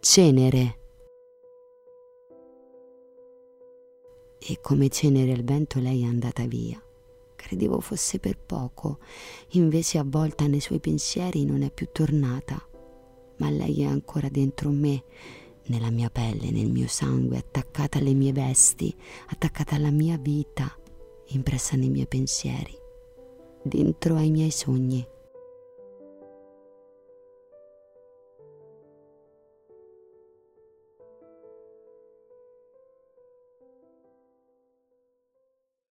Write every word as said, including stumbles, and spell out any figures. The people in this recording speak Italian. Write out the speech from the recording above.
cenere. E come cenere il vento lei è andata via. Credevo fosse per poco, invece avvolta nei suoi pensieri non è più tornata. Ma lei è ancora dentro me, nella mia pelle, nel mio sangue, attaccata alle mie vesti, attaccata alla mia vita, impressa nei miei pensieri, dentro ai miei sogni.